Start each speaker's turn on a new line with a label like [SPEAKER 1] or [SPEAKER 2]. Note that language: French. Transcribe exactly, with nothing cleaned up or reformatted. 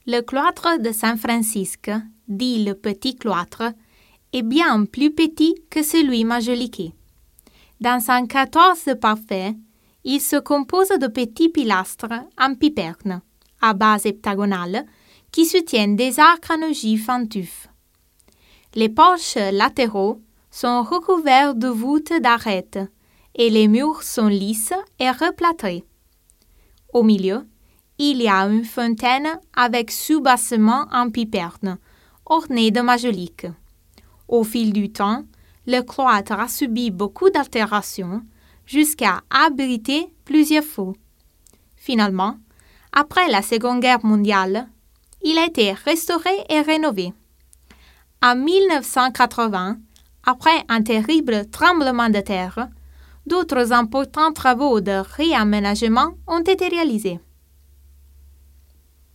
[SPEAKER 1] Le cloître de Saint-Francisque, dit le Petit Cloître, est bien plus petit que celui Majoliquet. Dans un quatorze parfait, il se compose de petits pilastres en pipernes, à base heptagonale, qui soutiennent des arcs en ogive en tuf. Les porches latéraux sont recouverts de voûtes d'arêtes et les murs sont lisses et replâtrés. Au milieu, il y a une fontaine avec soubassement en pipernes, ornée de majoliques. Au fil du temps, le cloître a subi beaucoup d'altérations jusqu'à abriter plusieurs fous. Finalement, après la Seconde Guerre mondiale, il a été restauré et rénové. En mille neuf cent quatre-vingts, après un terrible tremblement de terre, d'autres importants travaux de réaménagement ont été réalisés.